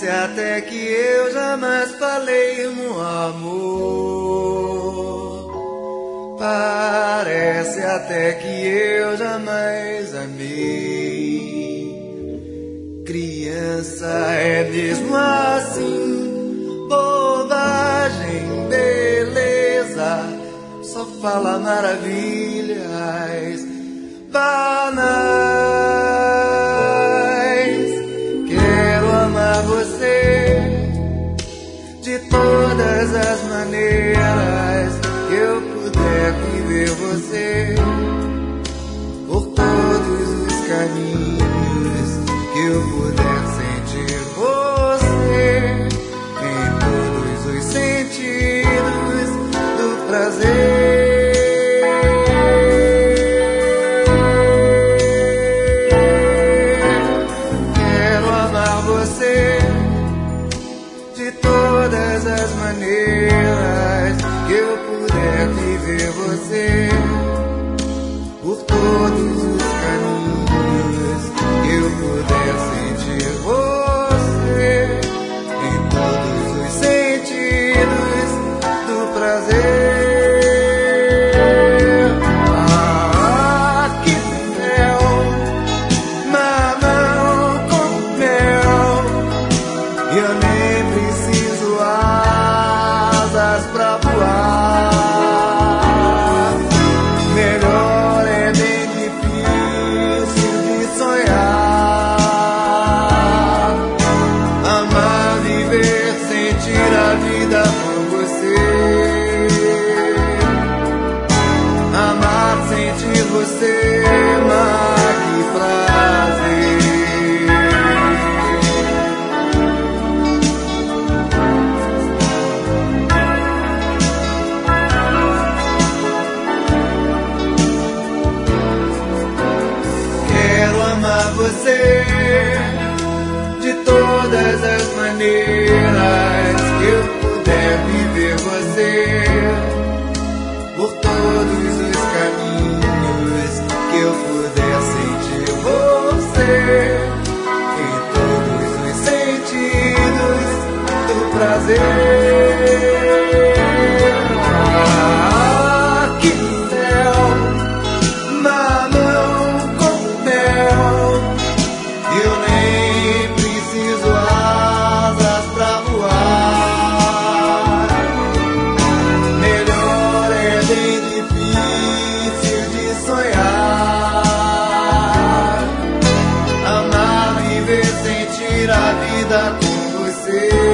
Parece até que eu jamais falei no amor. Parece até que eu jamais amei. Criança é mesmo assim, bobagem, beleza, só fala maravilhas banais. Quero amar você de todas as maneiras que eu puder viver você, por todos os caminhos que eu puder sentir você, em todos os sentidos do prazer. Quero amar você de todas as maneiras que eu puder viver você, por todos os caminhos que eu puder sentir você, em todos os sentidos do prazer. Ah, que céu, mamão com mel, e eu nem preciso asas pra voar. Melhor é bem difícil de sonhar. Amar, viver, sentir a vida com você. Amar, sentir você, mas que prazer. Quero amar você de todas as maneiras que eu puder viver você, por todos os caminhos que eu puder sentir você, em todos os sentidos do prazer. Ah, que céu, mamão com mel, eu nem preciso asas pra voar. Melhor é bem difícil de sonhar. Amar, viver, sentir a vida com você.